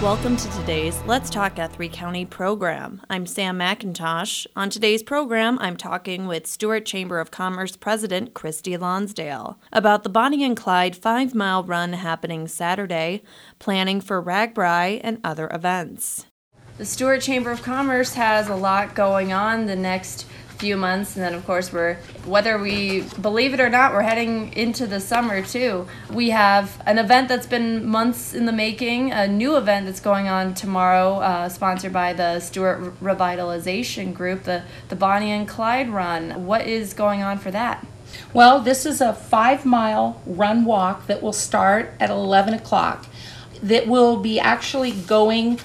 Welcome to today's Let's Talk Guthrie County program. I'm Sam McIntosh. On today's program, I'm talking with Stuart Chamber of Commerce President Christy Lonsdale about the Bonnie and Clyde 5-mile run happening Saturday, planning for RAGBRAI, and other events. The Stuart Chamber of Commerce has a lot going on the next few months, and then of course whether we believe it or not, we're heading into the summer too. We have an event that's been months in the making, a new event that's going on tomorrow, sponsored by the Stuart Revitalization Group, the Bonnie and Clyde Run. What is going on for that? Well, this is a 5-mile run walk that will start at 11 o'clock. That will be actually going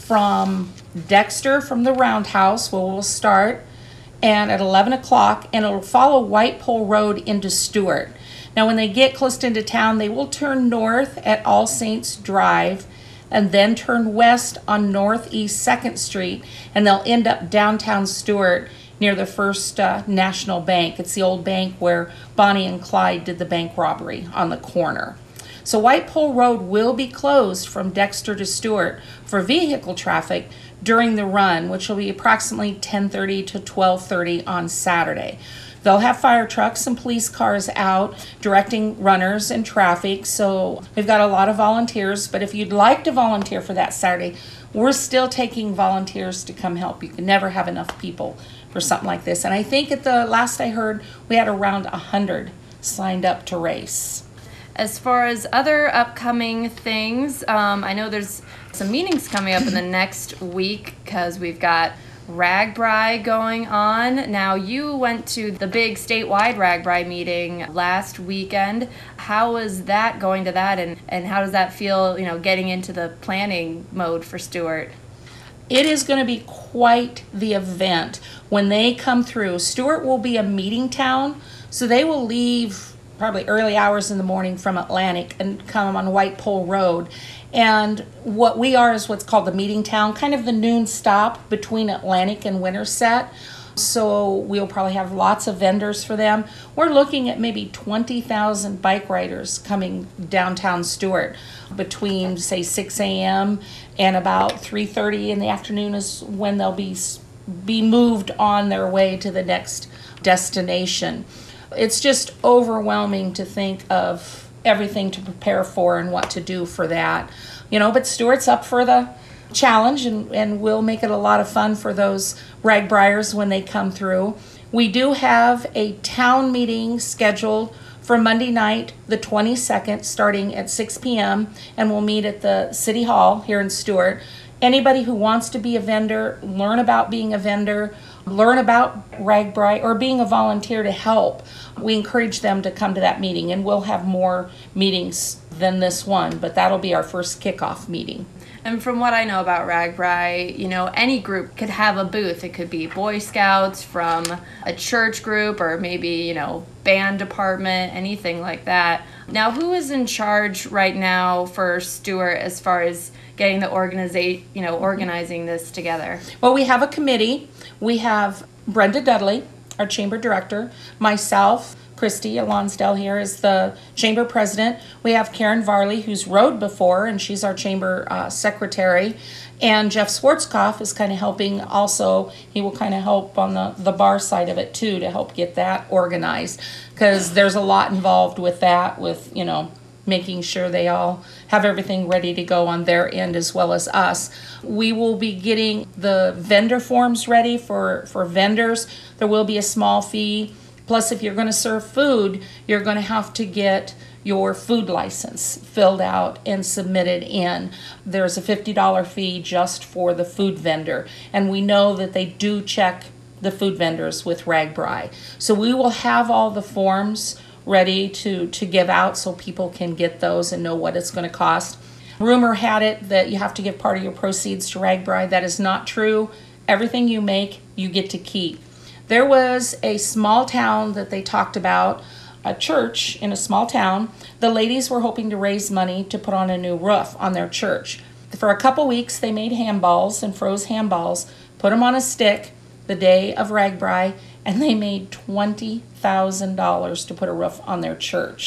from Dexter, from the Roundhouse, where we'll start, and at 11 o'clock, and it'll follow White Pole Road into Stuart. Now, when they get close into town, they will turn north at All Saints Drive and then turn west on Northeast 2nd Street, and they'll end up downtown Stuart near the First National Bank. It's the old bank where Bonnie and Clyde did the bank robbery on the corner. So White Pole Road will be closed from Dexter to Stuart for vehicle traffic during the run, which will be approximately 10:30 to 12:30 on Saturday. They'll have fire trucks and police cars out directing runners and traffic, so we've got a lot of volunteers. But if you'd like to volunteer for that Saturday, we're still taking volunteers to come help. You can never have enough people for something like this. And I think at the last I heard, we had around 100 signed up to race. As far as other upcoming things, I know there's some meetings coming up in the next week because we've got RAGBRAI going on. Now, you went to the big statewide RAGBRAI meeting last weekend. How was that, going to that, and how does that feel, getting into the planning mode for Stuart? It is going to be quite the event when they come through. Stuart will be a meeting town, so they will leave probably early hours in the morning from Atlantic and come on White Pole Road. And what we are is what's called the meeting town, kind of the noon stop between Atlantic and Winterset. So we'll probably have lots of vendors for them. We're looking at maybe 20,000 bike riders coming downtown Stuart between, say, 6 a.m. and about 3:30 in the afternoon is when they'll be moved on their way to the next destination. It's just overwhelming to think of everything to prepare for and what to do for that. But Stuart's up for the challenge, and we'll make it a lot of fun for those RAGBRAIers when they come through. We do have a town meeting scheduled for Monday night, the 22nd, starting at 6 p.m., and we'll meet at the City Hall here in Stuart. Anybody who wants to be a vendor, learn about being a vendor, learn about RAGBRAI, or being a volunteer to help, we encourage them to come to that meeting, and we'll have more meetings than this one, but that'll be our first kickoff meeting. And from what I know about RAGBRAI, any group could have a booth. It could be Boy Scouts, from a church group, or maybe, band department, anything like that. Now, who is in charge right now for Stuart as far as getting the organizing this together? Well, we have a committee. We have Brenda Dudley, our chamber director, myself, Christy Lonsdale here is the chamber president. We have Karen Varley, who's rode before, and she's our chamber secretary. And Jeff Schwarzkopf is kind of helping also. He will kind of help on the bar side of it too, to help get that organized, because there's a lot involved with that, with making sure they all have everything ready to go on their end as well as us. We will be getting the vendor forms ready for vendors. There will be a small fee. Plus, if you're going to serve food, you're going to have to get your food license filled out and submitted in. There's a $50 fee just for the food vendor. And we know that they do check the food vendors with RAGBRAI. So we will have all the forms ready to give out so people can get those and know what it's going to cost. Rumor had it that you have to give part of your proceeds to RAGBRAI. That is not true. Everything you make, you get to keep. There was a small town that they talked about, a church in a small town. The ladies were hoping to raise money to put on a new roof on their church. For a couple weeks, they made handballs and froze handballs, put them on a stick the day of RAGBRAI, and they made $20,000 to put a roof on their church.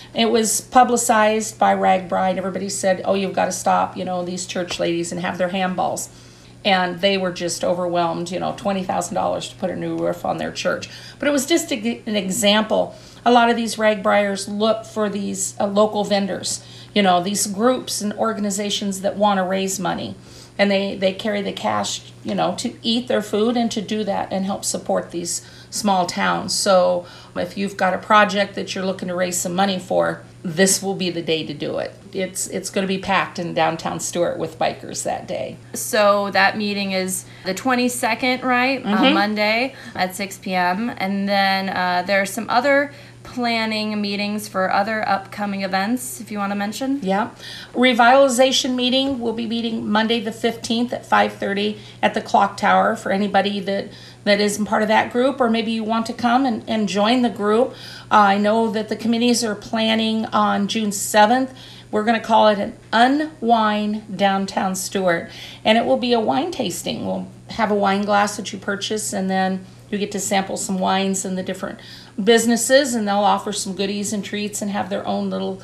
It was publicized by RAGBRAI. Everybody said, oh, you've got to stop, these church ladies and have their handballs. And they were just overwhelmed, $20,000 to put a new roof on their church. But it was just an example. A lot of these RAGBRAIers look for these local vendors, these groups and organizations that want to raise money. And they carry the cash, to eat their food and to do that and help support these small towns. So if you've got a project that you're looking to raise some money for, this will be the day to do it. It's going to be packed in downtown Stuart with bikers that day. So that meeting is the 22nd, right? On Monday at 6 p.m. And then there are some other planning meetings for other upcoming events, if you want to mention. Yeah. Revitalization meeting, we'll be meeting Monday the 15th at 5:30 at the Clock Tower for anybody that isn't part of that group, or maybe you want to come and join the group. I know that the committees are planning on June 7th. We're going to call it an Unwine Downtown Stuart, and it will be a wine tasting. We'll have a wine glass that you purchase, and then you get to sample some wines in the different businesses, and they'll offer some goodies and treats and have their own little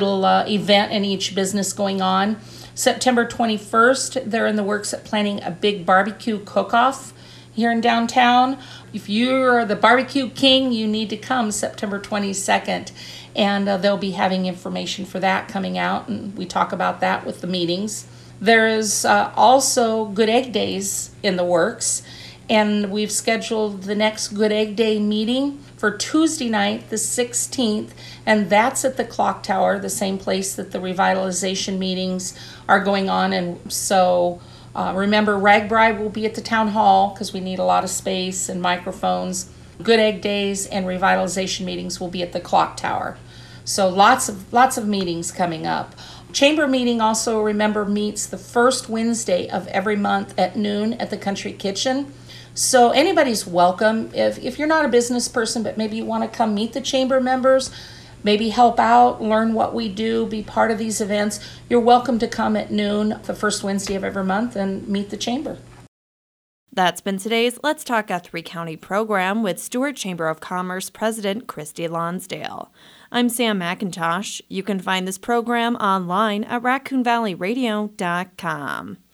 event in each business going on. September 21st, they're in the works at planning a big barbecue cook-off here in downtown. If you're the barbecue king, you need to come September 22nd, and they'll be having information for that coming out, and we talk about that with the meetings. There is also Good Egg Days in the works, and we've scheduled the next Good Egg Day meeting for Tuesday night, the 16th, and that's at the Clock Tower, the same place that the revitalization meetings are going on. And so remember, RAGBRAI will be at the town hall because we need a lot of space and microphones. Good Egg Days and revitalization meetings will be at the Clock Tower. So lots of meetings coming up. Chamber meeting also, remember, meets the first Wednesday of every month at noon at the Country Kitchen. So anybody's welcome. If you're not a business person, but maybe you want to come meet the chamber members, maybe help out, learn what we do, be part of these events, you're welcome to come at noon the first Wednesday of every month and meet the chamber. That's been today's Let's Talk Guthrie County program with Stuart Chamber of Commerce President Christy Lonsdale. I'm Sam McIntosh. You can find this program online at RaccoonValleyRadio.com.